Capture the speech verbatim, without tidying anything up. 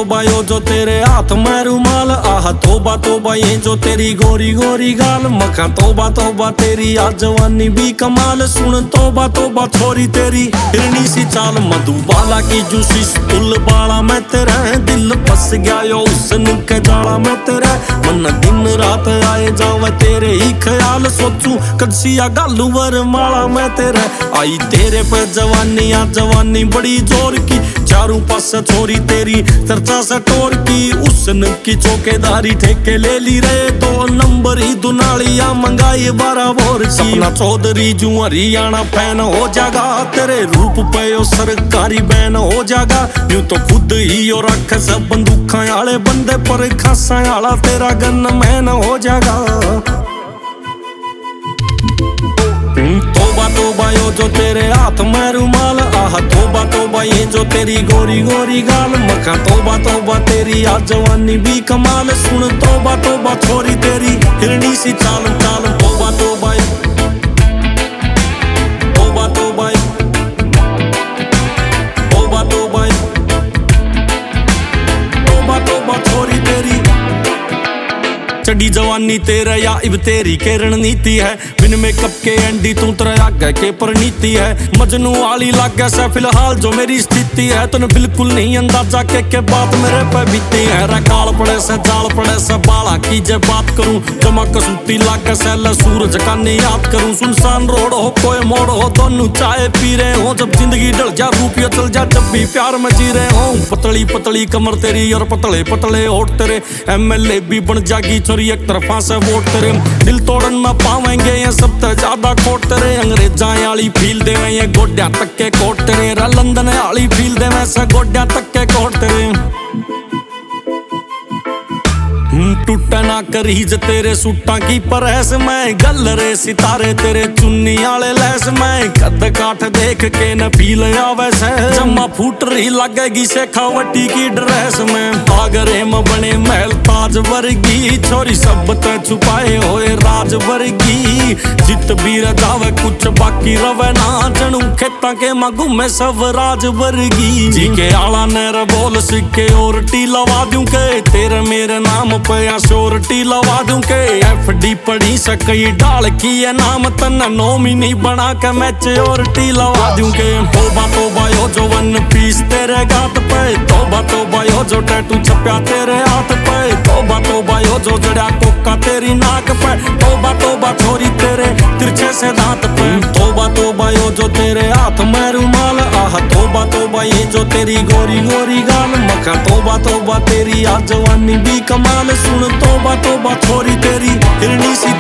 तोबा यो जो तेरे हाथ में रुमाल, आह तोबा तोबा ये जो तेरी गोरी गोरी गाल। मखा तोबा तोबा तेरी आज जवानी भी कमाल। सुन तोबा तोबा छोरी तेरी हिरनी सी चाल। मधुबाला की जूसी स्टुल बाला मैं तेरे दिल फस गया यो उसन के जाला मैं तेरे। मन दिन रात आए जावे तेरे ही ख्याल। सोचू कदसिया गालू वर माला मैं तेरे। आई तेरे पे जवानी आ जवानी बड़ी जोर की। चारों पास छोरी तेरी चर्चा से टोर की। उसन की चौकेदारी ठेके ले ली रे। दो नंबर ही दुनालिया मंगाई बारह बोर की। सपना चौधरी जू हरियाणा फैन हो जागा। तेरे रूप पे ओ सरकारी बैन हो जागा। यूं तो खुद ही और रख सब बंदूखा आले बंदे पर खासा आला तेरा गन मैन हो जागा। तोबा तोबा यो जो तेरे हाथ में रुमाल, आह तोबा तोबा ये जो तेरी गोरी गोरी गाल। मखा तोबा तोबा तेरी आज जवानी भी कमाल। सुन तोबा तोबा छोरी तेरी हिरनी सी चाल चाल। तोबा तोबा तोबा तोबा तोबा तोबा तोबा तोबा छोरी तेरी। चढ़ी जवानी तेरा या इब तेरी के रणनीति है। बिन मेकअप के एंडी तू तेरा आगे के परिणीति है। मजनू आली लागे से फिलहाल जो मेरी स्थिति है। तूने बिल्कुल नहीं अंदाजा के के बात मेरे पे बीती है। रकाल पड़े से जाल पड़े से बाला की जे बात करूं। जमा कसूती लागे से ल सूरज का नहीं याद करूं। सुनसान रोड हो कोई मोड़ हो दोनों चाय पी रहे हो। जब जिंदगी डल जा रूपिया चल जा जब भी प्यार में जी रहे हो। पतली पतली कमर तेरी और पतले पतले होठ तेरे। एमएलए भी बन जागी एक तरफा से वोट तेरे। दिल तोड़न में पावेंगे ये सब तो ज्यादा खोट तेरे। अंग्रेजा आली फील देवे ये गोड्या तक के कोट तेरे। लंदन आली फील देवे से गोड्या तक के कोट तेरे। टूटा ना करीज तेरे सूटा की परेस में। गल रे सितारे तेरे चुन्नी आले लैस में। कद काठ देख के न फील आवे से। जमा फूट रही लगेगी शेखावटी की ड्रेस में। आगरे में बने महल ताज वर्गी। छोरी सब ते छुपाए होए राज वर्गी। जित भी रजावे कुछ बाकी रवे ना। जनू खेता के मां घूमे सब राज वर्गी। जी के आला नेर बोल सिक्के और टी लवा दूं के। तेरे मेरे नाम पे श्योरिटी लवा दूं के। एफडी पड़ी सकई डाल की है नाम तन नॉमिनी बना के मैं श्योरिटी लवा दूं के। तोबा तोबा यो जो वन पीस तेरे गात पे। तोबा तोबा यो जो टैटू छपया तेरे हाथ पे। तोबा तोबा यो जो जड़ा कोका तेरी नाक पे। तोबा तोबा छोरी तेरे तिरछे से दांत पे। तोबा तोबा यो जो तेरे हाथ में रुमाल, आह तोबा तोबा ये जो तेरी गोरी गोरी गाल। मखा तोबा तोबा तेरी आज जवानी भी कमाल। सुन तोबा तोबा छोरी तेरी हिरनी सी